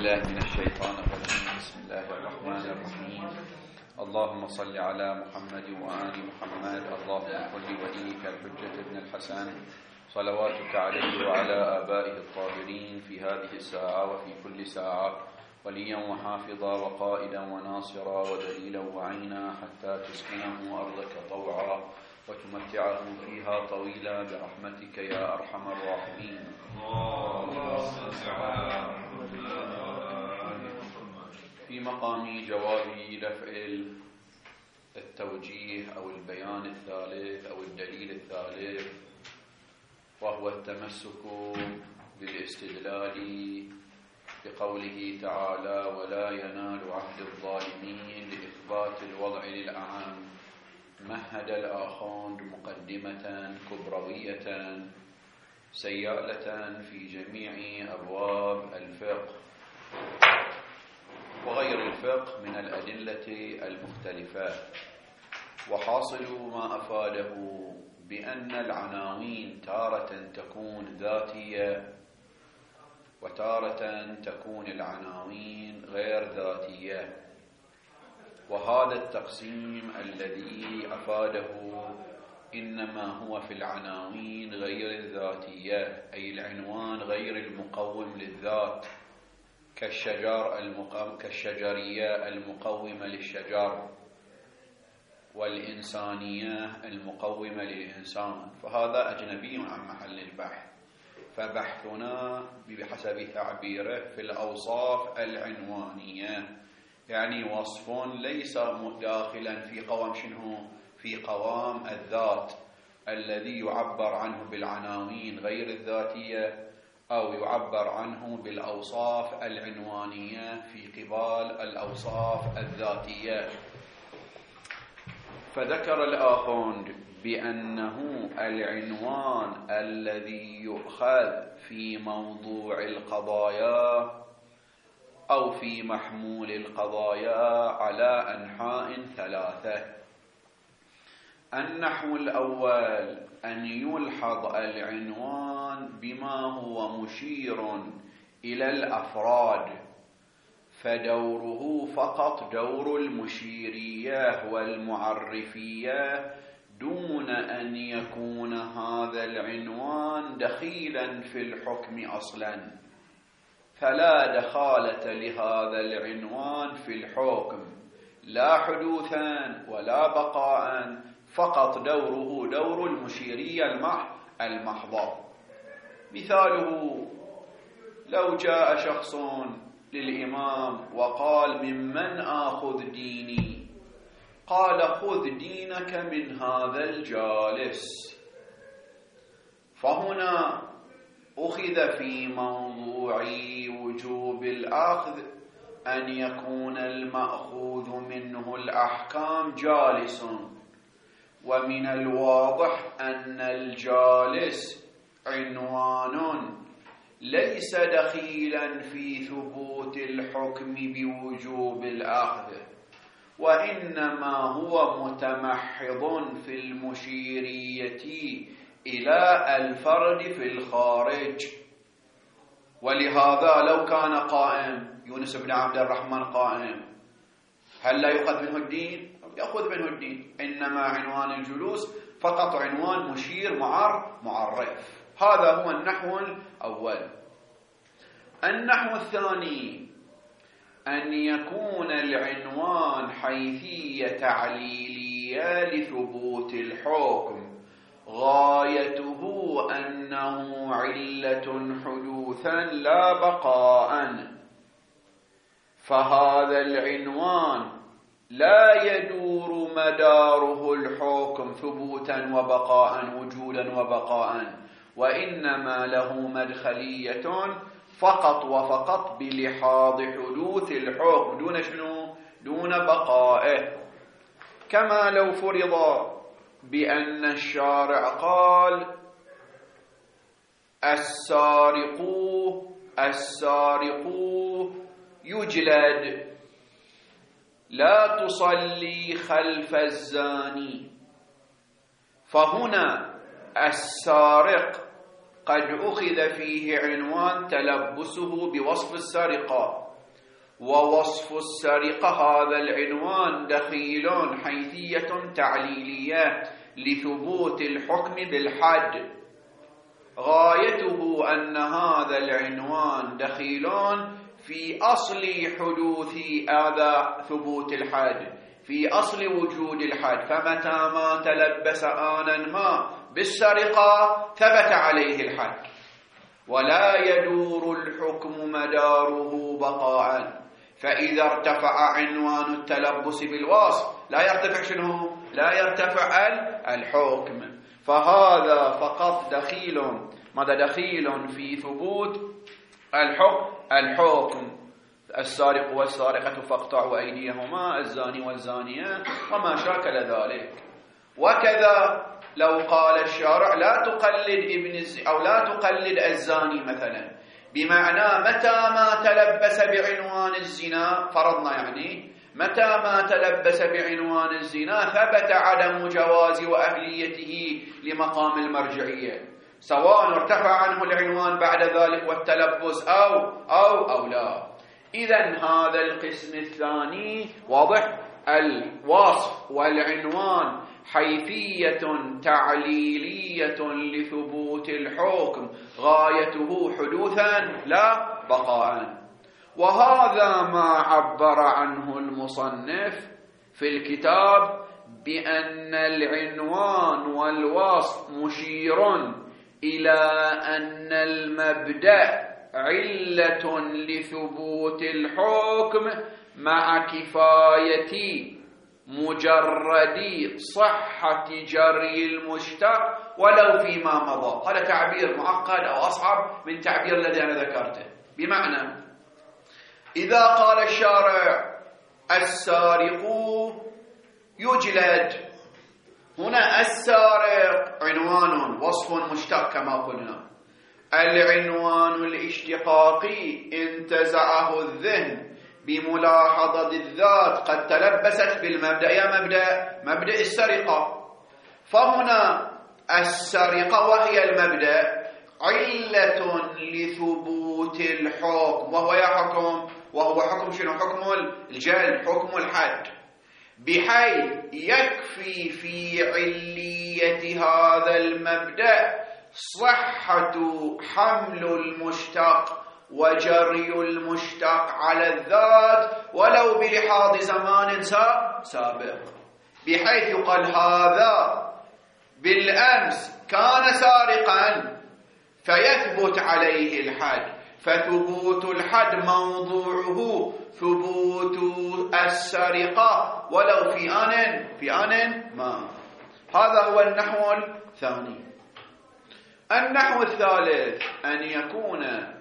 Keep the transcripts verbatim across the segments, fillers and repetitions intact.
بالله من الشيطان الرجيم. بسم الله الرحمن الرحيم. اللهم صل على محمد وآل محمد. اللهم كن لوليك الحجة ابن الحسن صلواتك عليه وعلى آبائه الطاهرين في هذه الساعة وفي كل ساعة وليا وحافظا وقائدا وناصرا ودليلا وعينا حتى تسكنه أرضك طوعا وتمتعه فيها طويلا برحمتك يا أرحم الراحمين. في مقام جواب رفع التوجيه أو البيان الثالث أو الدليل الثالث، وهو التمسك بالاستدلال بقوله تعالى: ولا ينال عهد الظالمين، لإثبات الوضع للأعم. مهد الآخوند مقدمة كبروية سيالة في جميع أبواب الفقه وغير الفقه من الأدلة المختلفة، وحاصل ما أفاده بأن العناوين تارة تكون ذاتية وتارة تكون العناوين غير ذاتية، وهذا التقسيم الذي أفاده إنما هو في العناوين غير الذاتية، أي العنوان غير المقوم للذات، كالشجر المقوم كالشجرية المقومة للشجر والإنسانية المقومة للإنسان، فهذا أجنبي عن محل البحث. فبحثنا بحسب تعبيره في الأوصاف العنوانية، يعني وصف ليس داخلا في قوام شنو؟ في قوام الذات الذي يعبر عنه بالعناوين غير الذاتية أو يعبر عنه بالأوصاف العنوانية في قبال الأوصاف الذاتية. فذكر الآخوند بأنه العنوان الذي يؤخذ في موضوع القضايا أو في محمول القضايا على أنحاء ثلاثة. النحو الأول أن يلحظ العنوان بما هو مشير إلى الأفراد، فدوره فقط دور المشيرية والمعرفية، دون أن يكون هذا العنوان دخيلا في الحكم أصلا، فلا دخالة لهذا العنوان في الحكم لا حدوثا ولا بقاء، فقط دوره دور المشيرية المحضة. مثاله: لو جاء شخص للإمام وقال: ممن آخذ ديني؟ قال: خذ دينك من هذا الجالس. فهنا أخذ في موضوع وجوب الأخذ أن يكون المأخوذ منه الأحكام جالس، ومن الواضح أن الجالس عنوان ليس دخيلا في ثبوت الحكم بوجوب الأخذ، وإنما هو متمحض في المشيرية إلى الفرد في الخارج. ولهذا لو كان قائم يونس بن عبد الرحمن قائم، هل لا يؤخذ منه الدين؟ يأخذ منه الدين، إنما عنوان الجلوس فقط عنوان مشير معر معرف. هذا هو النحو الأول. النحو الثاني أن يكون العنوان حيثية تعليلية لثبوت الحكم، غايته أنه علة حدوثا لا بقاء، فهذا العنوان لا يدور مداره الحكم ثبوتا وبقاء وجودا وبقاء، وإنما له مدخلية فقط وفقط بلحاظ حدوث الحكم دون شنو؟ دون بقائه. كما لو فرض بأن الشارع قال: السارق السارق يجلد، لا تصلي خلف الزاني. فهنا السارق قد أخذ فيه عنوان تلبسه بوصف السرقة، ووصف السرقة هذا العنوان دخيل حيثية تعليلية لثبوت الحكم بالحد. غايته أن هذا العنوان دخيل في أصل حدوث هذا ثبوت الحد، في أصل وجود الحد، فمتى ما تلبس آنا ما بالسرقة ثبت عليه الحد، ولا يدور الحكم مداره بقاء. فإذا ارتفع عنوان التلبس بالوصف لا يرتفع شنو؟ لا يرتفع الحكم. فهذا فقط دخيل. ماذا دخيل في ثبوت الحكم؟ الحكم السارق والسارقة فاقطعوا أيديهما، الزاني والزانية، وما شاكل ذلك. وكذا لو قال الشارع لا تقلد ابن الز... أو لا تقلد الزاني مثلا، بمعنى متى ما تلبس بعنوان الزنا، فرضنا يعني متى ما تلبس بعنوان الزنا ثبت عدم جواز وأهليته لمقام المرجعية، سواء ارتفع عنه العنوان بعد ذلك والتلبس أو أو أو لا. إذن هذا القسم الثاني واضح، الوصف والعنوان حيثية تعليلية لثبوت الحكم، غايته حدوثا لا بقاء. وهذا ما عبر عنه المصنف في الكتاب بأن العنوان والوصف مشير إلى أن المبدأ علة لثبوت الحكم مع كفاية مجرد صحة جري المشتق ولو فيما مضى. هذا تعبير معقد أو أصعب من تعبير الذي أنا ذكرته. بمعنى إذا قال الشارع السارق يجلد، هنا السارق عنوان وصف مشتق كما قلنا، العنوان الاشتقاقي انتزعه الذهن بملاحظة الذات قد تلبست بالمبدأ، يا مبدأ مبدأ السرقة. فهنا السرقة وهي المبدأ علة لثبوت الحكم، وهو يا حكم وهو حكم شنو؟ حكم الجلد، حكم الحد، بحيث يكفي في علية هذا المبدأ صحة حمل المشتق وجري المشتق على الذات ولو بلحاظ زمان سابق، بحيث يقال هذا بالأمس كان سارقا فيثبت عليه الحد، فثبوت الحد موضوعه ثبوت السرقة ولو في آن في آن ما. هذا هو النحو الثاني. النحو الثالث أن يكون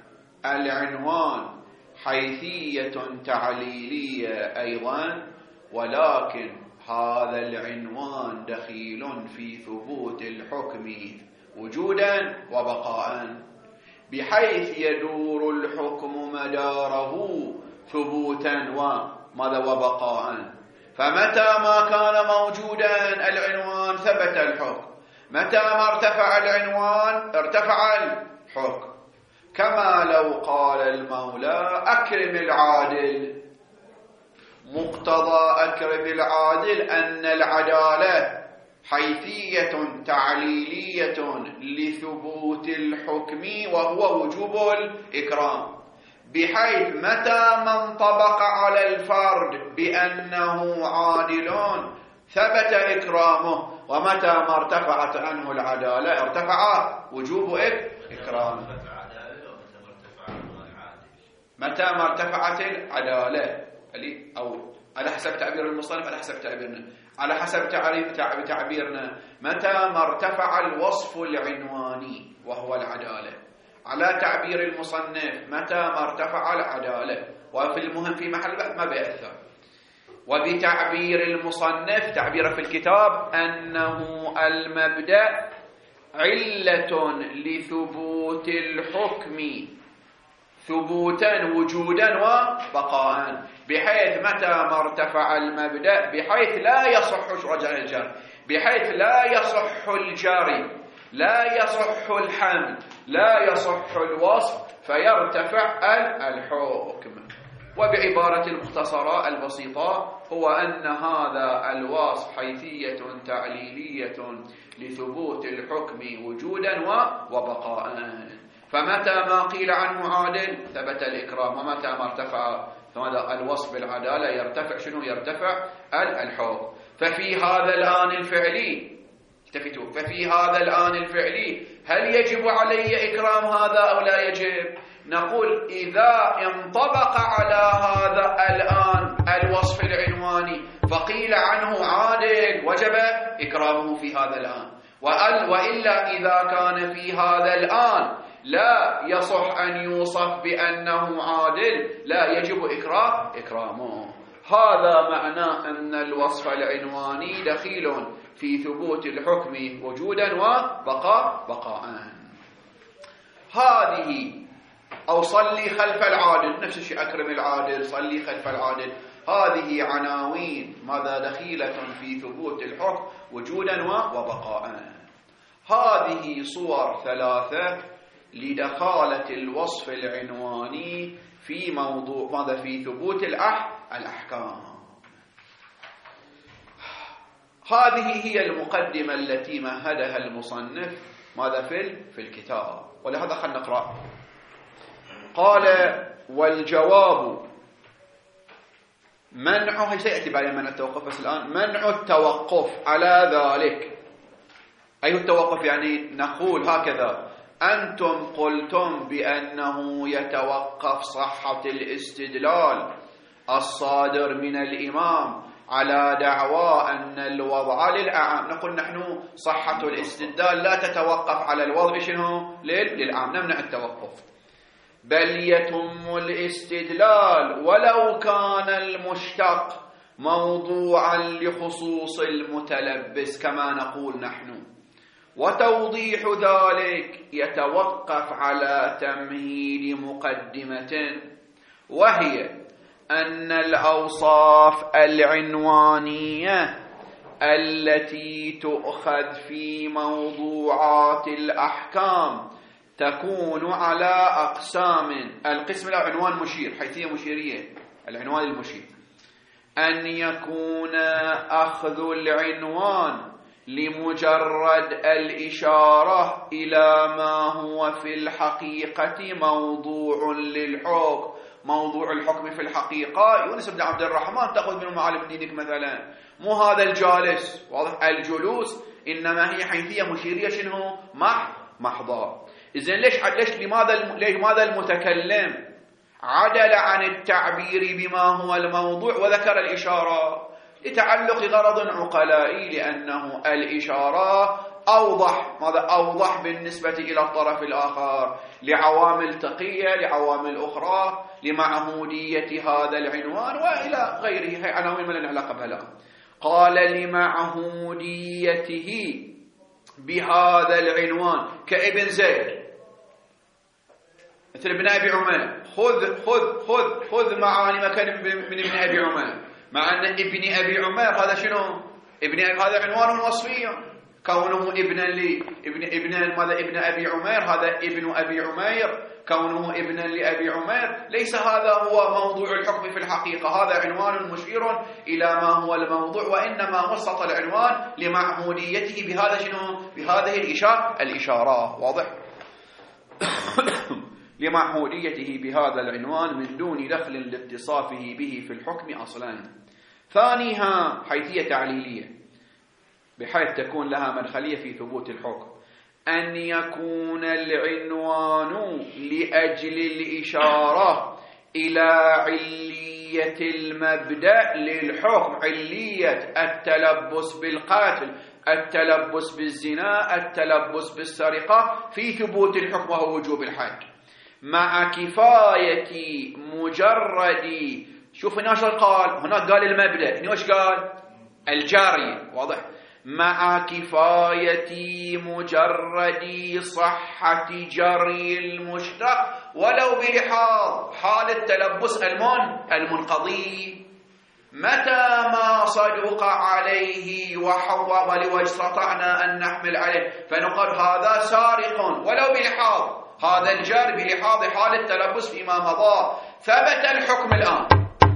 العنوان حيثية تعليلية أيضا، ولكن هذا العنوان دخيل في ثبوت الحكم وجودا وبقاء، بحيث يدور الحكم مداره ثبوتا وماذا وبقاء. فمتى ما كان موجودا العنوان ثبت الحكم، متى ما ارتفع العنوان ارتفع الحكم. كما لو قال المولى أكرم العادل، مقتضى أكرم العادل أن العدالة حيثية تعليلية لثبوت الحكم وهو وجوب الإكرام، بحيث متى ما انطبق على الفرد بأنه عادل ثبت إكرامه، ومتى ما ارتفعت عنه العدالة ارتفع وجوب إكرامه. متى ما ارتفعت العدالة، أو على حسب تعبير المصنف، على حسب تعبيرنا على حسب تعبيرنا متى ما ارتفع الوصف العنواني وهو العدالة، على تعبير المصنف متى ما ارتفع العدالة، وفي المهم في محل بحث ما بيأثر. وبتعبير المصنف تعبيره في الكتاب أنه المبدأ علة لثبوت الحكم ثبوتا وجودا وبقاء، بحيث متى ما ارتفع المبدأ بحيث لا يصح رجع الجر، بحيث لا يصح الجري، لا يصح الحمل، لا يصح الوصف، فيرتفع الحكم. وبعبارة المختصرة البسيطة هو أن هذا الوصف حيثية تعليلية لثبوت الحكم وجودا وبقاء، فمتى ما قيل عنه عادل ثبت الإكرام، ومتى ما ارتفع هذا الوصف بالعدالة يرتفع شنو؟ يرتفع الحكم. ففي هذا الآن الفعلي التفتوا ففي هذا الآن الفعلي هل يجب علي إكرام هذا أو لا يجب؟ نقول إذا انطبق على هذا الآن الوصف العنواني فقيل عنه عادل وجب إكرامه في هذا الآن، وإلا إذا كان في هذا الآن لا يصح أن يوصف بأنه عادل لا يجب إكرام إكرامه. هذا معنى أن الوصف العنواني دخيل في ثبوت الحكم وجودا وبقاء بقاء. هذه أو صلي خلف العادل، نفس الشيء أكرم العادل، صلي خلف العادل، هذه عناوين ماذا دخيلة في ثبوت الحكم وجودا وبقاء. هذه صور ثلاثة لدخالة الوصف العنواني في موضوع ماذا في ثبوت الأح الأحكام. هذه هي المقدمة التي مهدها المصنف ماذا في في الكتاب، ولهذا خلنا نقرأ. قال: والجواب منع، سيأتي بعد من التوقف، بس الآن منع التوقف على ذلك. أي التوقف؟ يعني نقول هكذا: أنتم قلتم بأنه يتوقف صحة الاستدلال الصادر من الإمام على دعوى أن الوضع للأعم، نقول نحن صحة الاستدلال لا تتوقف على الوضع شنو؟ للأعم، نمنع التوقف، بل يتم الاستدلال ولو كان المشتق موضوعا لخصوص المتلبس كما نقول نحن. وتوضيح ذلك يتوقف على تمهيد مقدمة، وهي أن الأوصاف العنوانية التي تؤخذ في موضوعات الأحكام تكون على أقسام. القسم الأول عنوان مشير، حيثية مشيرية، العنوان المشير، أن يكون أخذ العنوان لمجرد الإشارة إلى ما هو في الحقيقة موضوع للحكم. موضوع الحكم في الحقيقة يونس بن عبد الرحمن تأخذ من معالم دينك مثلا، مو هذا الجالس، واضح؟ الجلوس إنما هي حيثية مشيرية شنو؟ مح محضة. إذن ليش ليش لماذا لماذا المتكلم عدل عن التعبير بما هو الموضوع وذكر الإشارة؟ لتعلق غرض عقلائي، لأنه الإشارة أوضح، ماذا أوضح بالنسبة إلى الطرف الآخر، لعوامل تقية، لعوامل أخرى، لمعهودية هذا العنوان وإلى غيره. هي عناوين ما لنا علاقة بها الآن. قال: لمعهوديته بهذا العنوان، كابن زيد، مثل ابن أبي عمر. خذ خذ خذ خذ معاني مكان من ابن أبي عمر، مع أن ابن أبي عمر هذا شنو؟ ابن أبي هذا عنوان وصفي، كونه ابنا لي ابن ابن ماذا ابن أبي عمر، هذا ابن أبي عمير، كونه ابنا لأبي عمر، ليس هذا هو موضوع الحكم في الحقيقة، هذا عنوان مشير إلى ما هو الموضوع، وإنما وسط العنوان لمعهوديته بهذا شنو؟ بهذه الإشارة الإشارة، واضح؟ لمعهوديته بهذا العنوان من دون دخل لاتصافه به في الحكم أصلا. ثانيها حيثية تعليلية، بحيث تكون لها مدخلية في ثبوت الحكم، أن يكون العنوان لأجل الإشارة إلى علية المبدأ للحكم، علية التلبس بالقتل، التلبس بالزنا، التلبس بالسرقة، في ثبوت الحكم وهو وجوب الحد، مع كفاية مجرد. شوف هنا شو قال، هناك قال المبدأ، هنا وش قال؟ الجاري، واضح؟ مع كفاية مجرد صحة جري المشتق ولو بلحاظ حال التلبس المن المنقضي، متى ما صدق عليه وحوض لوجه استطعنا أن نحمل عليه، فنقول هذا سارق ولو بلحاظ هذا الجار بلحاظ حال التلبس فيما مضى. ثبت الحكم الآن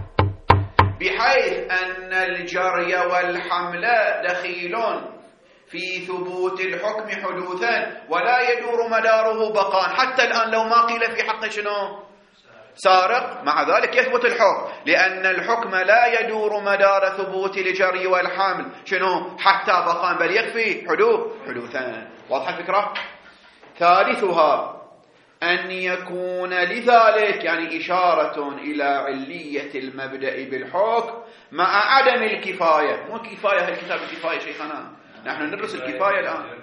بحيث أن الجري والحمل دخيل في ثبوت الحكم حدوثا ولا يدور مداره بقاء. حتى الآن لو ما قيل في حق شنو سارق، مع ذلك يثبت الحكم، لأن الحكم لا يدور مدار ثبوت الجري والحمل شنو حتى بقاء، بل يكفي حدوث حدوثا. واضح الفكرة؟ ثالثها أن يكون لذلك يعني إشارة إلى علية المبدأ بالحكم مع عدم الكفاية. مو كفاية الكتاب الكفاية شيخنا، نحن ندرس الكفاية الآن.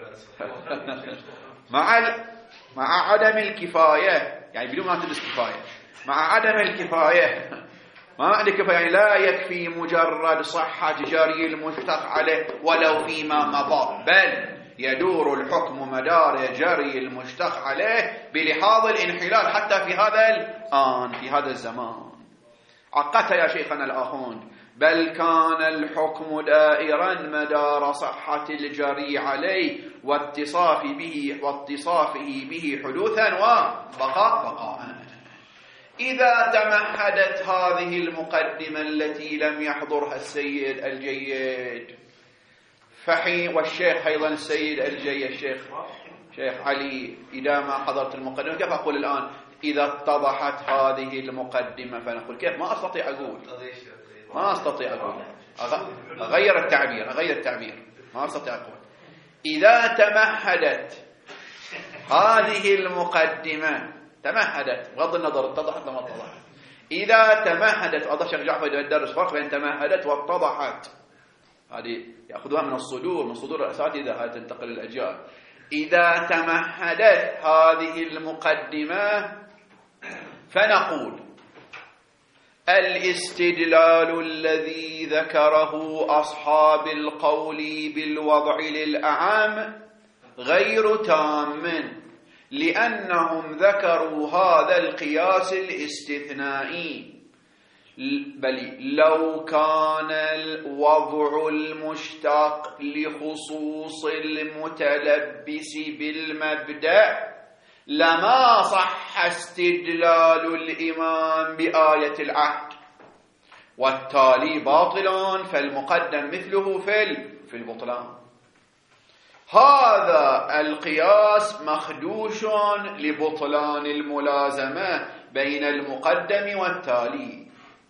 مع مع عدم الكفاية يعني بدون ما تدرس كفاية، مع عدم الكفاية. ما معنى كفاية؟ يعني لا يكفي مجرد صحة جري المشتق عليه ولو فيما مضى، بل يدور الحكم مدار جري المشتق عليه بلحاظ الانحلال حتى في هذا الآن في هذا الزمان. عقدت يا شيخنا الآخون. بل كان الحكم دائرا مدار صحة الجري عليه واتصاف به واتصافه به حدوثا وبقاء بقاء. إذا تمهدت هذه المقدمة التي لم يحضرها السيد الجيد فحي والشيخ أيضا السيد الجيد الشيخ شيخ علي، إذا ما حضرت المقدمة كيف أقول الآن إذا اتضحت هذه المقدمة فنقول كيف؟ ما أستطيع أقول ما أستطيع أقول أغير التعبير أغير التعبير ما أستطيع أقول إذا تمهدت هذه المقدمة تمهدت بغض النظر اتضحت لما اتضحت. إذا تمهدت هذا الشيخ جعفر يدرس فرق بين تمهدت واتضحت، هذه يأخذوها من الصدور من صدور الأساتذة هذه تنتقل الأجيال. إذا تمهدت هذه المقدمة فنقول الاستدلال الذي ذكره أصحاب القول بالوضع للأعم غير تام، لأنهم ذكروا هذا القياس الاستثنائي. بل لو كان الوضع المشتق لخصوص المتلبس بالمبدأ لما صح استدلال الإمام بآية العهد، والتالي باطل فالمقدم مثله في البطلان. هذا القياس مخدوش لبطلان الملازمة بين المقدم والتالي.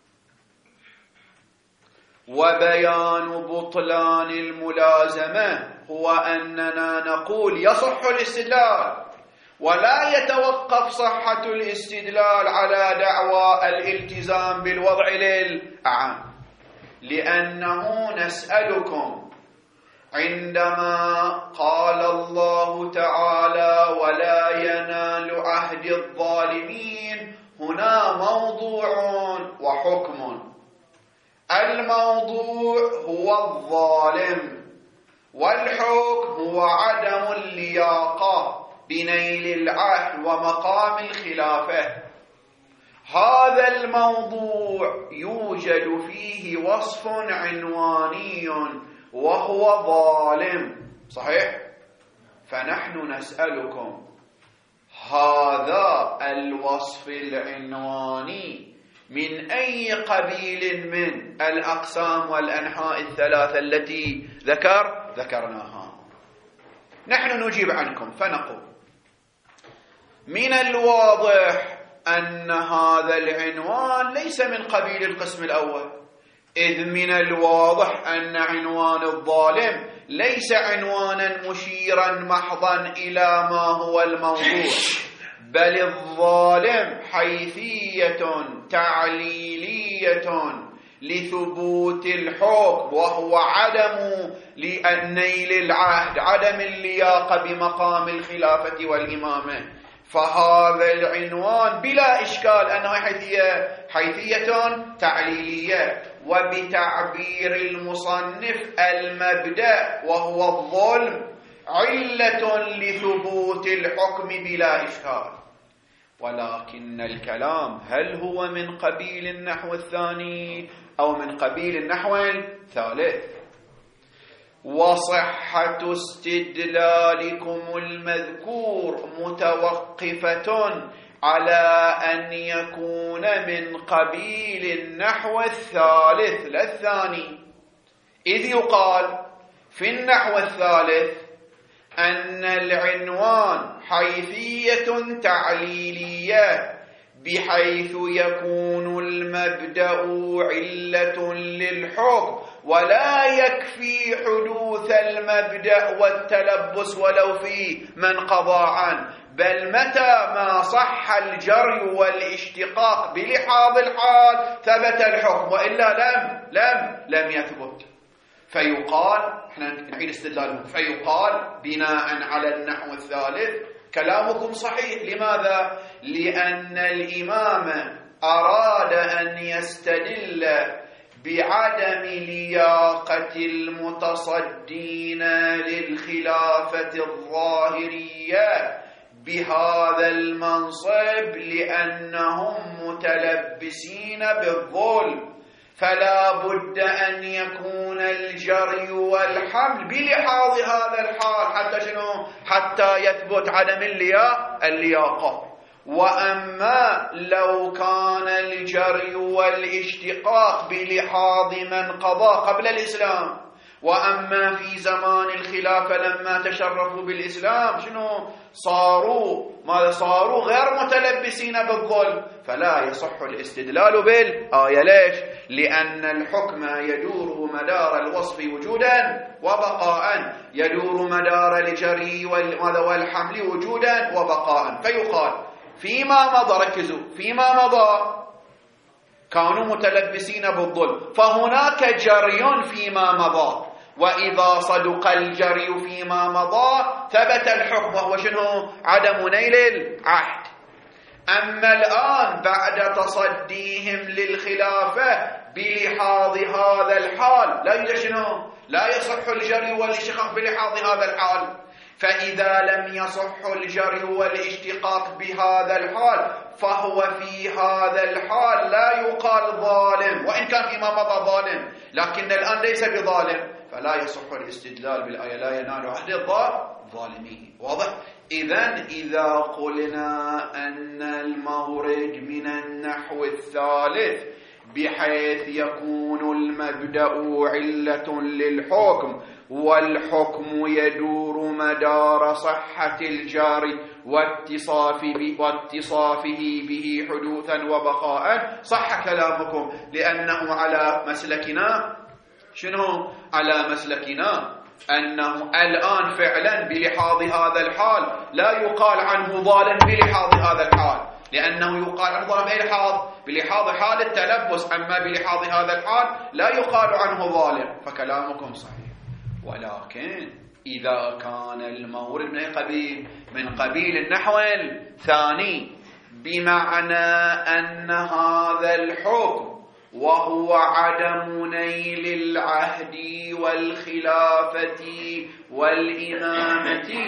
وبيان بطلان الملازمة هو أننا نقول يصح الاستدلال، ولا يتوقف صحة الاستدلال على دعوى الالتزام بالوضع للأعم. لأنه نسألكم عندما قال الله تعالى ولا ينال عهد الظالمين، هنا موضوع وحكم. الموضوع هو الظالم، والحكم هو عدم اللياقة بنيل العهد ومقام الخلافة. هذا الموضوع يوجد فيه وصف عنواني وهو ظالم، صحيح؟ فنحن نسألكم هذا الوصف العنواني من أي قبيل من الأقسام والأنحاء الثلاثة التي ذكر ذكرناها؟ نحن نجيب عنكم فنقول من الواضح أن هذا العنوان ليس من قبيل القسم الأول، إذ من الواضح أن عنوان الظالم ليس عنوانا مشيرا محضا إلى ما هو الموضوع، بل الظالم حيثية تعليلية لثبوت الحكم، وهو عدم لنيل العهد، عدم اللياقة بمقام الخلافة والإمامة. فهذا العنوان بلا إشكال أنه حيثية, حيثية تعليلية، وبتعبير المصنف المبدأ وهو الظلم علة لثبوت الحكم بلا إشكال. ولكن الكلام هل هو من قبيل النحو الثاني أو من قبيل النحو الثالث؟ وصحة استدلالكم المذكور متوقفة على أن يكون من قبيل النحو الثالث لا الثاني، إذ يقال في النحو الثالث أن العنوان حيثية تعليلية بحيث يكون المبدأ علة للحكم، ولا يكفي حدوث المبدأ والتلبس ولو في من قضى عنه، بل متى ما صح الجري والاشتقاق بلحاظ الحال ثبت الحكم، وإلا لم لم لم يثبت. فيقال، احنا نعيد استدلالهم، فيقال بناء على النحو الثالث كلامكم صحيح. لماذا؟ لأن الإمام أراد أن يستدل بعدم لياقة المتصدين للخلافة الظاهرية بهذا المنصب لأنهم متلبسين بالظلم، فلا بد أن يكون الجري والحمل بلحاظ هذا الحال حتى شنو؟ حتى يثبت عدم اللياقة. وأما لو كان الجري والاشتقاق بلحاظ من قضى قبل الإسلام، وأما في زمان الخلافة لما تشرفوا بالإسلام شنو؟ صاروا ماذا؟ صاروا غير متلبسين بالظلم، فلا يصح الاستدلال بالآية. ليش؟ لأن الحكم يدور مدار الوصف وجودا وبقاء، يدور مدار الجري والحمل وجودا وبقاء. فيقال فيما مضى، ركزوا، فيما مضى كانوا متلبسين بالظلم، فهناك جري فيما مضى، وإذا صدق الجري فيما مضى ثبت الحكم، وهو شنو؟ عدم نيل العهد. أما الآن بعد تصديهم للخلافة بلحاظ هذا الحال لا يوجد شنو؟ لا يصح الجري والاشتقاق بلحاظ هذا الحال. فإذا لم يصح الجري والاشتقاق بهذا الحال فهو في هذا الحال لا يقال ظالم، وإن كان فيما مضى ظالم، لكن الآن ليس بظالم، فلا يصح الاستدلال بالآية لا ينال عهد الظالمين. واضح؟ إذن إذا قلنا أن المورد من النحو الثالث بحيث يكون المبدأ علة للحكم، والحكم يدور مدار صحة الجاري واتصافه به حدوثا وبقاء، صح كلامكم، لأنه على مسلكنا شنو؟ على مسلكنا أنه الآن فعلا بلحاظ هذا الحال لا يقال عنه ظالم بلحاظ هذا الحال، لأنه يقال عنه ظالم بأي لحاظ؟ بلحاظ حال التلبس، أما بلحاظ هذا الحال لا يقال عنه ظالم، فكلامكم صحيح. ولكن إذا كان المورد من أي قبيل؟ من قبيل النحو الثاني، بمعنى أن هذا الحكم وهو عدم نيل العهد والخلافة والإمامة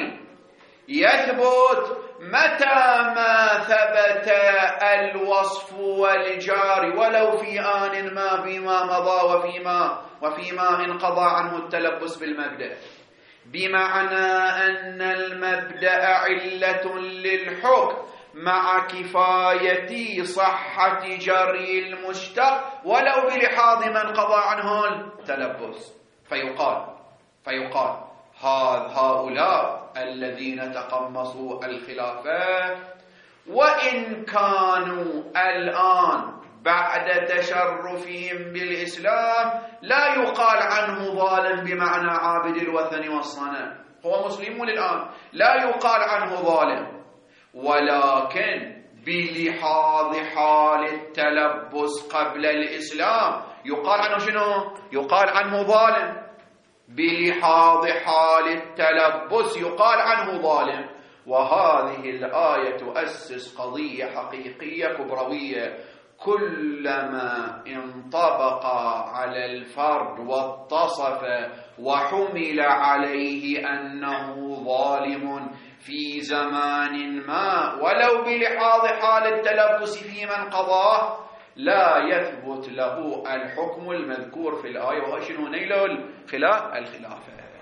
يثبت متى ما ثبت الوصف والجار ولو في آن ما فيما مضى وفيما وفيما انقضى عنه التلبس بالمبدأ، بمعنى أن المبدأ علة للحكم مع كفاية صحة جري المشتق ولو بلحاظ من قضى عنه التلبس. فيقال فيقال هؤلاء الذين تقمصوا الخلافة وإن كانوا الآن بعد تشرفهم بالإسلام لا يقال عنه ظالم بمعنى عابد الوثن والصنم، هو مسلمون الآن، لا يقال عنه ظالم، ولكن بلحاظ حال التلبس قبل الإسلام يقال عنه شنو؟ يقال عنه ظالم، بلحاظ حال التلبس يقال عنه ظالم. وهذه الآية تؤسس قضية حقيقية كبروية، كلما انطبق على الفرد واتصف وحمل عليه أنه ظالم في زمان ما ولو بلحاظ حال التلبس في من قضاه لا يثبت له الحكم المذكور في الآية، وهو شنو؟ نيل الخلافة.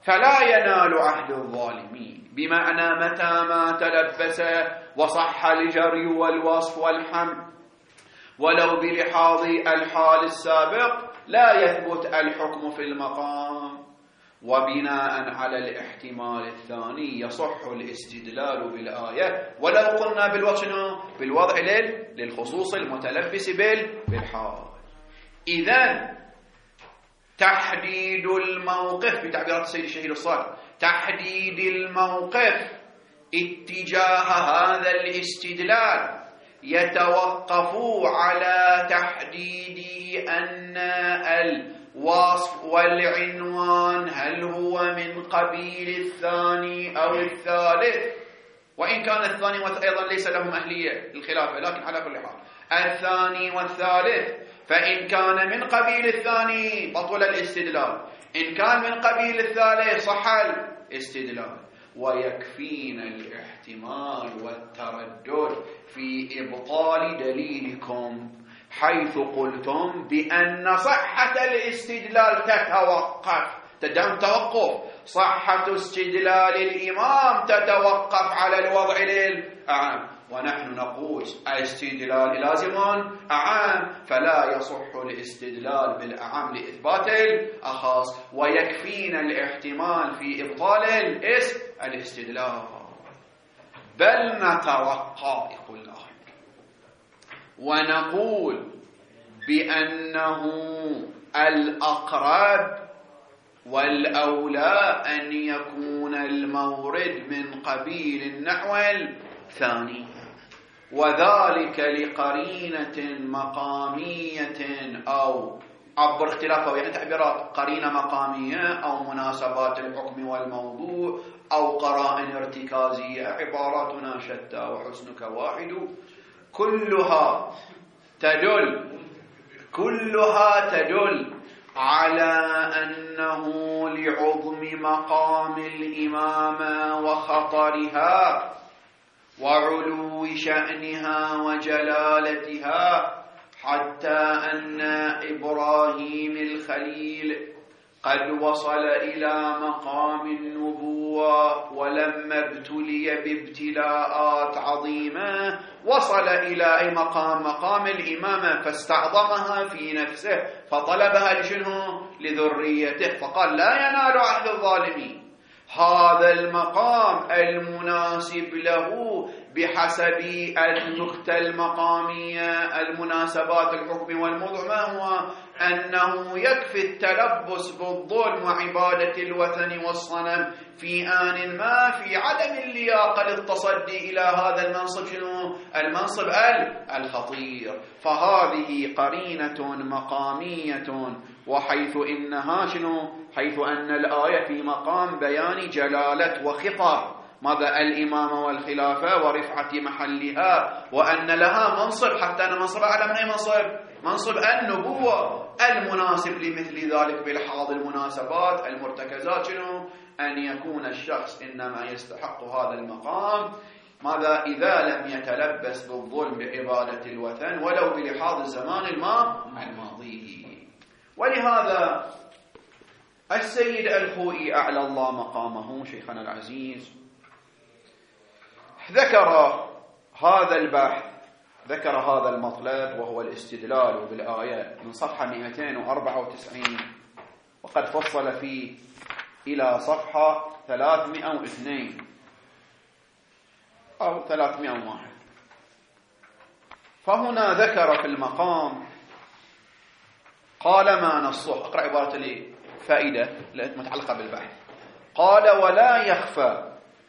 فلا ينال عهد الظالمين، بمعنى متى ما تلبس وصح الجري والوصف والحمل ولو بلحاظ الحال السابق لا يثبت الحكم في المقام. وبناء على الاحتمال الثاني يصح الاستدلال بالآية ولو قلنا بالوضع بالوضع للخصوص المتلبس بالحال. إذن تحديد الموقف بتعبيرات السيد الشهيد الصادق، تحديد الموقف اتجاه هذا الاستدلال يتوقف على تحديد أن الوصف والعنوان هل هو من قبيل الثاني أو الثالث، وإن كان الثاني أيضا ليس لهم أهلية للخلافة، لكن على كل حال الثاني والثالث. فإن كان من قبيل الثاني بطل الاستدلال، إن كان من قبيل الثالث صح الاستدلال. ويكفينا الاحتمال والتردد في إبطال دليلكم حيث قلتم بأن صحة الاستدلال تتوقف، تدام توقف، صحة استدلال الإمام تتوقف على الوضع الأعم، ونحن نقول الاستدلال لازم أعام، فلا يصح الاستدلال بالأعم لإثبات الأخص، ويكفينا الاحتمال في إبطال الاستدلال. بل نتوقع يقول الله ونقول بأنه الأقرب والأولى أن يكون المورد من قبيل النحو الثاني، وذلك لقرينة مقامية أو عبر اختلافه، يعني تعبيرات قرينة مقامية أو مناسبات الحكم والموضوع أو قرائن ارتكازية، عباراتنا شتى وحسنك واحد، كلها تدل كلها تدل على أنه لعظم مقام الإمامة وخطرها وعلو شأنها وجلالتها، حتى أن إبراهيم الخليل قد وصل إلى مقام النبوة، ولما ابتلي بابتلاءات عظيمة وصل إلى أي مقام مقام الإمامة، فاستعظمها في نفسه فطلبها لشنه لذريته، فقال لا ينال عهد الظالمين. هذا المقام المناسب له بحسب النكتة المقامية المناسبات الحكم والموضوع ما هو؟ أنه يكفي التلبس بالظلم وعبادة الوثن والصنم في آن ما في عدم اللياقة للتصدي إلى هذا المنصب، شنو؟ المنصب الخطير. فهذه قرينة مقامية، وحيث إنها شنو؟ حيث أن الآية في مقام بيان جلالة وخطر ماذا الإمامة والخلافة ورفعة محلها، وأن لها منصب، حتى أن منصب على من أي منصب؟ منصب النبوة المناسب لمثل ذلك بلحاظ المناسبات المرتكزات، شنو؟ أن يكون الشخص إنما يستحق هذا المقام ماذا إذا لم يتلبس بالظلم بعبادة الوثن ولو بلحاظ الزمان الماضي. ولهذا السيد الخوئي أعلى الله مقامه شيخنا العزيز ذكر هذا البحث، ذكر هذا المطلب وهو الاستدلال بالآية من صفحة مئتين وأربعة وتسعين، وقد فصل فيه إلى صفحة ثلاثمئة واثنين أو ثلاثمئة وواحد. فهنا ذكر في المقام قال ما نصه، أقرأ عبارة لي فائدة متعلقة بالبحث. قال ولا يخفى،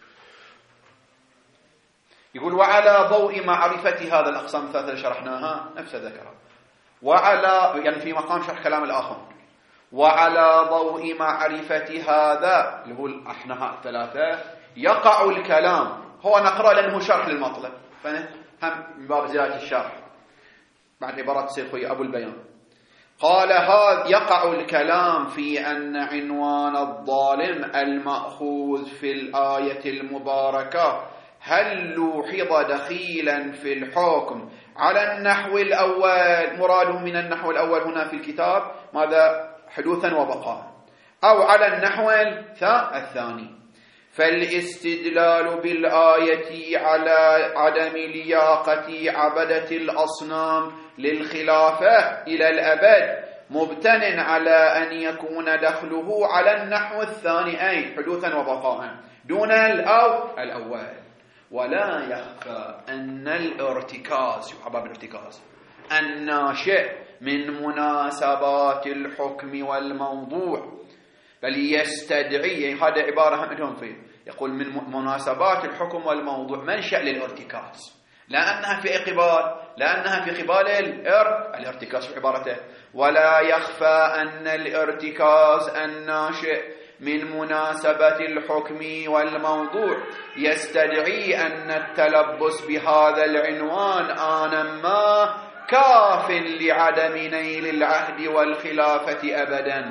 يقول وعلى ضوء معرفة هذا الأقسام الثلاثة اللي شرحناها نفس ذكرها، وعلى يعني في مقام شرح كلام الآخر، وعلى ضوء معرفة هذا اللي هو الأحناء الثلاثة يقع الكلام. هو نقرأ لأنه شرح للمطلب، فهم من باب زيادة الشرح بعد عبارات السيد خوي أبو البيان. قال هذا يقع الكلام في أن عنوان الظالم المأخوذ في الآية المباركة هل لوحظ دخيلا في الحكم على النحو الأول، مراده من النحو الأول هنا في الكتاب ماذا؟ حدوثا وبقاء، أو على النحو الثاني. فالاستدلال بالآية على عدم لياقة عبدة الأصنام للخلافة إلى الأبد مبتن على أن يكون دخله على النحو الثاني، أي حدوثا وبقاء، دون الأو الأول. ولا يخفى أن الارتكاز، باب الارتكاز الناشئ من مناسبات الحكم والموضوع، بل يستدعي، هذا عبارة هم عندهم فيه، يقول من مناسبات الحكم والموضوع منشأ للارتكاز، لأنها في قبال لأنها في قبال الار الارتكاز في عبارته. ولا يخفى أن الارتكاز الناشئ من مناسبة الحكم والموضوع يستدعي أن التلبس بهذا العنوان آنا ما كاف لعدم نيل العهد والخلافة أبدا،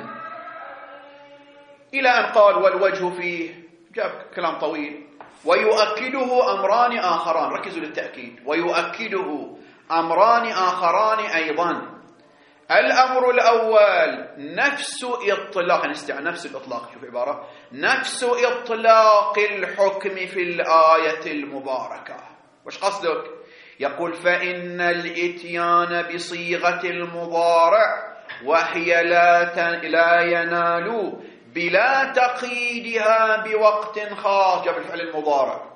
إلى أن قال والوجه فيه، جاب كلام طويل، ويؤكده أمران آخران، ركزوا للتأكيد، ويؤكده أمران آخران أيضا. الأمر الأول نفس إطلاق، نستع نفس الإطلاق، شوف عبارة، نفس إطلاق الحكم في الآية المباركة. وش قصدك؟ يقول فإن الإتيان بصيغة المضارع وهي لا لا ينال بلا تقييدها بوقت خاص، جاب الفعل المضارع،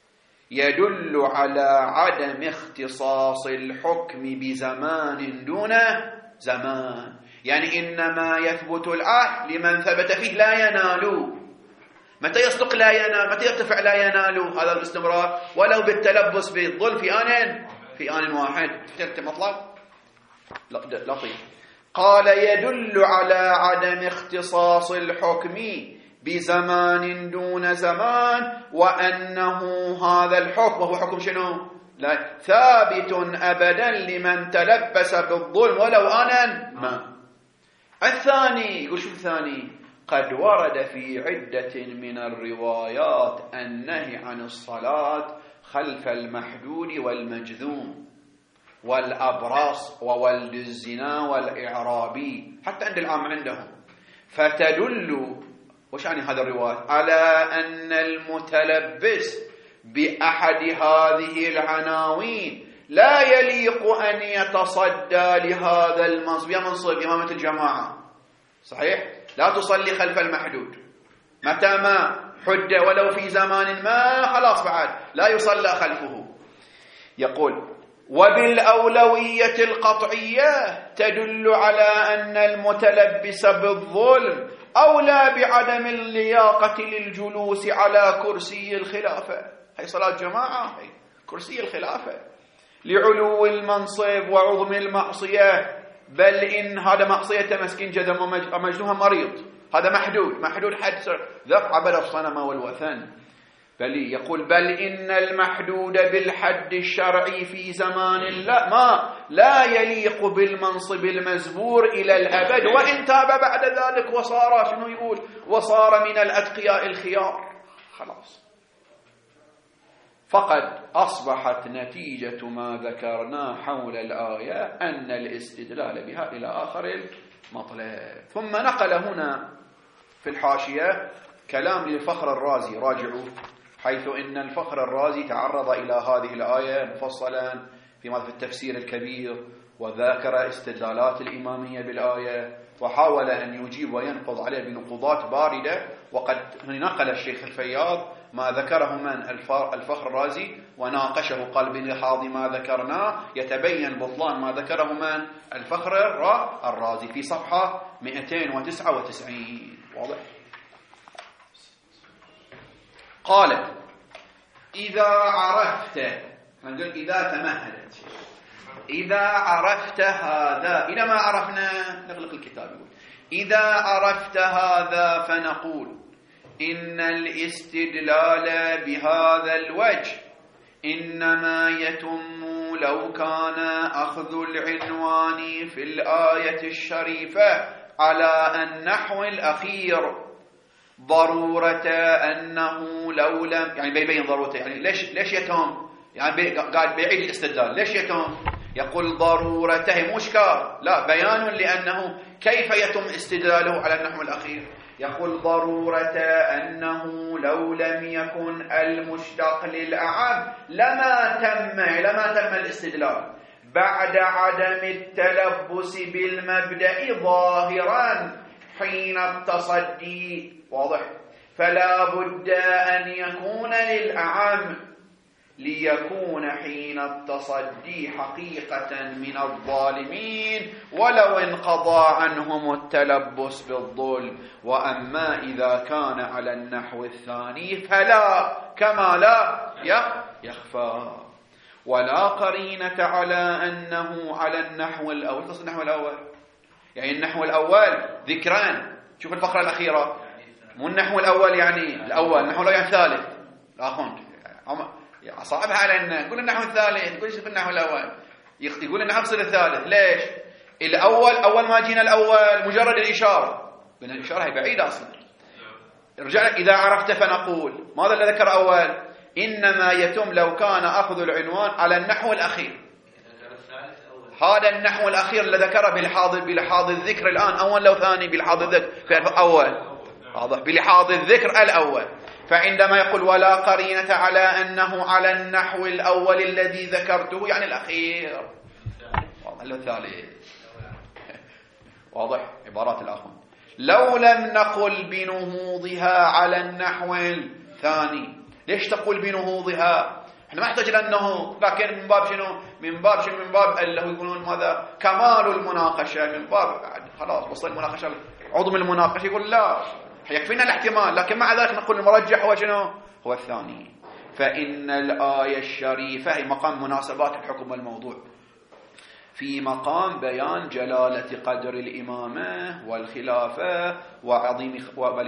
يدل على عدم اختصاص الحكم بزمان دون زمان، يعني إنما يثبت العهد لمن ثبت فيه لا ينال. متى يصدق لا ينال؟ متى يرتفع لا ينال؟ هذا الاستمرار ولو بالتلبس بالظل في آن في آن واحد. فهمت مطلب؟ لطيف. قال يدل على عدم اختصاص الحكم بزمان دون زمان، وأنه هذا الحكم وهو حكم شنو؟ لا ثابت أبدا لمن تلبس بالظلم ولو آنا ما. الثاني يقول شو الثاني؟ قد ورد في عدة من الروايات النهي عن الصلاة خلف المحدود والمجذوم والأبرص وولد الزنا والإعرابي، حتى عند العام عندهم. فتدل، وش يعني هذا الرواية؟ على أن المتلبس بأحد هذه العناوين لا يليق أن يتصدى لهذا المنصب، يا منصب إمامة الجماعة، صحيح؟ لا تصلي خلف المحدود، متى ما حد ولو في زمان ما خلاص بعد لا يصلى خلفه. يقول وبالأولوية القطعية تدل على أن المتلبس بالظلم أولى بعدم اللياقة للجلوس على كرسي الخلافة، هي صلاة جماعة، هي كرسي الخلافة، لعلو المنصب وعظم المعصية، بل إن هذا معصية مسكين جدا ومجنوها مريض، هذا محدود محدود حد ذق عبد الصنم والوثن. بل يقول بل إن المحدود بالحد الشرعي في زمان لا ما لا يليق بالمنصب المزبور إلى الأبد، وإن تاب بعد ذلك وصار شنو يقول وصار من الأتقياء الخيار، خلاص. فقد أصبحت نتيجة ما ذكرنا حول الآية أن الاستدلال بها إلى آخر المطلب. ثم نقل هنا في الحاشية كلام للفخر الرازي، راجعوا، حيث إن الفخر الرازي تعرض إلى هذه الآية مفصلا في التفسير الكبير، وذكر استدلالات الإمامية بالآية، وحاول أن يجيب وينقض عليه بنقضات باردة. وقد نقل الشيخ الفياض ما ذكره من الفخر الرازي وناقشه، قال بلحاظ ما ذكرناه يتبين بطلان ما ذكره من الفخر الرازي في صفحة مئتين وتسعة وتسعين. واضح؟ قال إذا عرفت، نقول إذا تمهلت، إذا عرفت هذا، إذا ما عرفنا نغلق الكتاب. يقول إذا عرفت هذا فنقول إن الاستدلال بهذا الوجه إنما يتم لو كان أخذ العنوان في الآية الشريفة على النحو الأخير ضرورة أنه لو لم، يعني بيبين ضرورته، يعني ليش ليش يتم، يعني بي قاعد بيعيد الاستدلال، ليش يتم؟ يقول ضرورته مشكار، لا بيان لأنه كيف يتم استدلاله على النحو الأخير، يقول ضرورة أنه لو لم يكن المشتق للأعم لما تم لما تم الاستدلال بعد عدم التلبس بالمبدأ ظاهرا حين التصدي. واضح؟ فلا بد أن يكون للأعم ليكون حين التصدي حقيقة من الظالمين ولو انقضى عنهم التلبس بالظلم. وأما إذا كان على النحو الثاني فلا، كما لا يخفى. ولا قرينة على أنه على النحو الأول. تصل النحو الأول يعني النحو الأول ذكران. شوف الفقرة الأخيرة، مو النحو الأول يعني الأول، النحو الأول يعني الثالث. الآخر صعبها علينا، يقول النحو الثالث، يقول شوف النحو الأول، يقول النحو أقصد الثالث. ليش؟ الأول أول ما جينا الأول مجرد الإشارة، لأن الإشارة هي بعيدة أصلا. رجع إذا عرفت فنقول ماذا اللي ذكر أول؟ إنما يتم لو كان أخذ العنوان على النحو الأخير. هذا النحو الأخير اللي ذكره بلحاظ بلحاظ الذكر الآن، أول لو ثاني بلحاظ الذكر في أول، واضح؟ بلحاظ الذكر الأول. فعندما يقول ولا قرينة على أنه على النحو الأول الذي ذكرته يعني الأخير، واضح؟ الثالث، واضح؟ عبارات الآخر. لو لم نقل بنهوضها على النحو الثاني. ليش تقول بنهوضها؟ احنا ما نحتاج لأنه، لكن من باب شنو؟ من باب شنو؟ من باب اللي هو يقولون ماذا؟ كمال المناقشة، من باب خلاص وصل المناقشة عضو من المناقشة. يقول لا يكفينا الاحتمال، لكن مع ذلك نقول المرجح هو شنو؟ هو الثاني. فإن الآية الشريفة هي مقام مناسبات الحكم والموضوع، في مقام بيان جلالة قدر الإمامة والخلافة وعظيم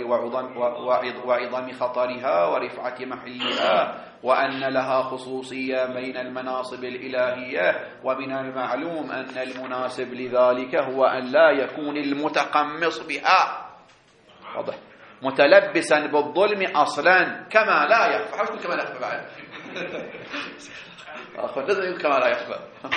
وعظم خطرها ورفعة محلها، وأن لها خصوصية بين المناصب الإلهية. ومن المعلوم أن المناسب لذلك هو أن لا يكون المتقمص بها، واضح، متلبسا بالظلم أصلا، كما لا يخفى. حاول كما لا يخفى بعد أخذ لازم يقول كما لا يخفى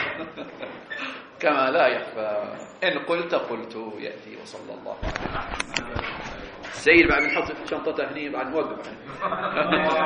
كما لا يخفى. إن قلت قلت يأتي. وصلى الله عليه وسلم. السيد بعد نحط شنطته هني بعد نوقف